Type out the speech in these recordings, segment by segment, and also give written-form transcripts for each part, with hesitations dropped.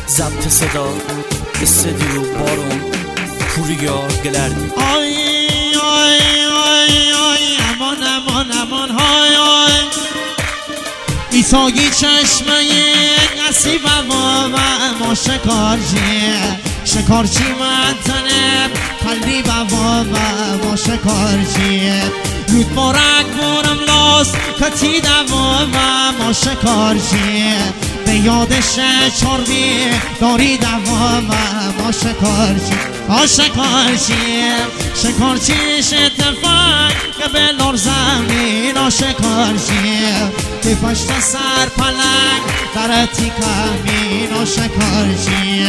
ضبط صدا استدیو بارون پوریا گلردی. آی آی آی آی امان امان امان های آی ایساگی چشمه نصیب و ما شکارچی منتنم خلی و ما شکارچی رود بارک بورم لاست کتی دوام ما شکارچی به یادش چاربی داری دوام ما شکارچی شتفن که به لور زمین شکارچی که پشت سر پلنگ در تیکمین شکارچی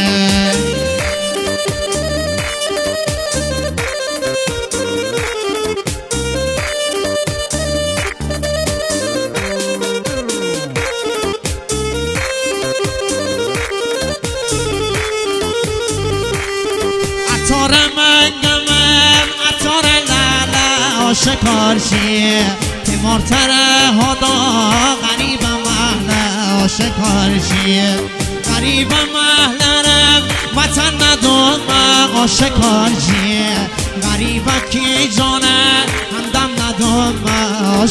عطار منگمم عطار لالا شکارچی تیمارتره هدا غریب محله شکارچی غریب محلرم وطن ندوم شکارچی غریبه کی جانه همدم ندوم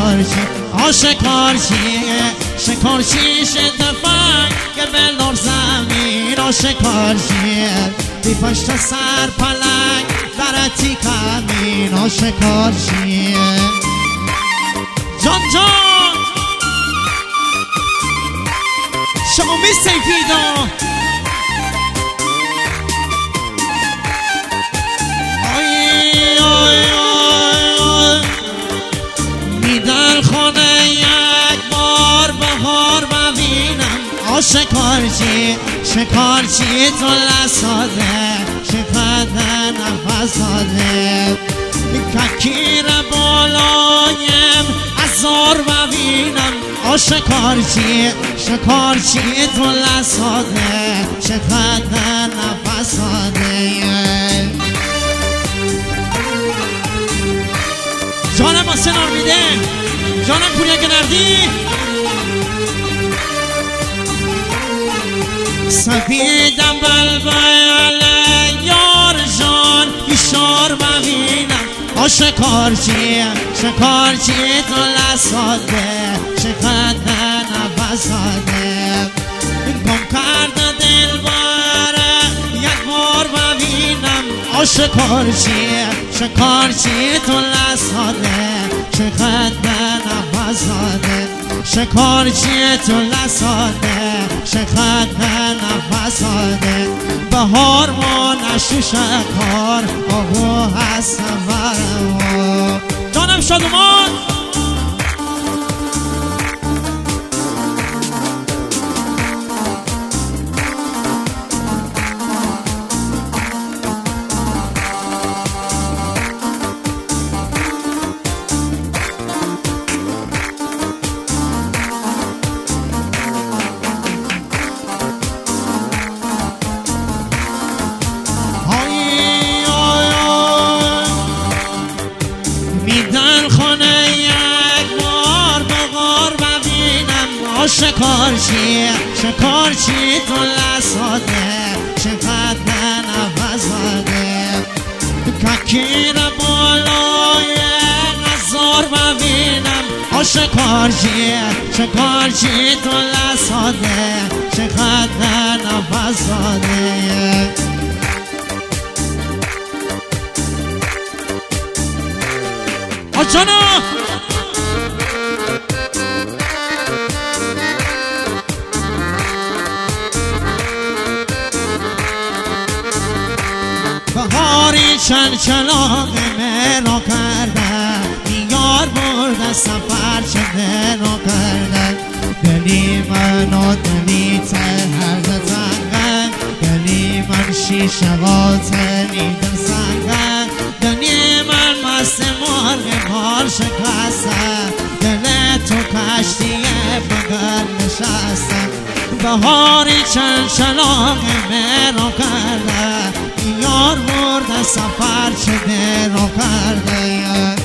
شکارچی شتفن که به لور زمین شکارچی بی پشت سر پلنگ در تیکمین شکارچی جان شامی سیفیدا آی آی آی میدن خانه یک بار بهار ببینم شکارچی تو لساده شکرده نفس داده ککیر بالایم ازار ببینم شکارچی تو لساده شکرده نفس داده جانم آسنار میده جانم پوریا گلردی سفیدم بلبل یار جان ایشار ببینم شکارچی تو لساده شکرده نفس داده گم کرده دل باره یک بار ببینم شکارچی تو لساده شکرده نفس داده شکارچی تو لساده شکرده نفس داده بهار ما نشو شکار آهو هستم برمو جانم شادمان میدن خانه یک بار بغار ببینم شکارچی تو لساده شکرده نفس داده ککیر بالای نظار ببینم شکارچی تو لساده شکرده نفس داده آجانا بهاری چلچلاق مرا کرده یار برده سفر شده را کرده دلی من و دلی هر زنگن دلی من شیشه و تنیدن سنگن دلی من مست مرغ مار شکسته دل تو کشتیه بگر نشسته بهاری چلچلاق مرا کرده یار برده سفر شده را کرده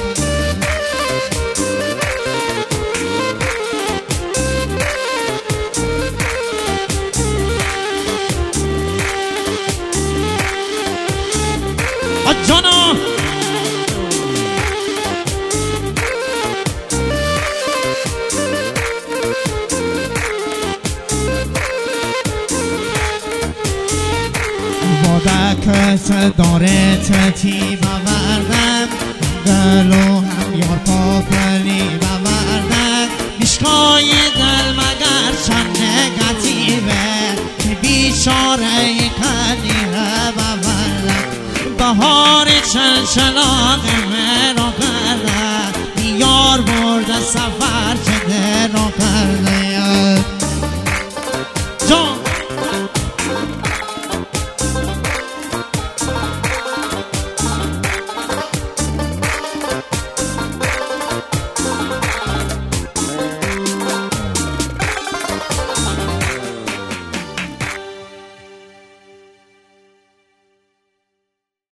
بکت داره تتی بوردم دلو هم یار پاپلی بوردم میشکای دل مگر چند نگتیبه که بیچاره کنیره بوردم بهار چند شلاق مرا کرده یار برده سفر چه درا کرده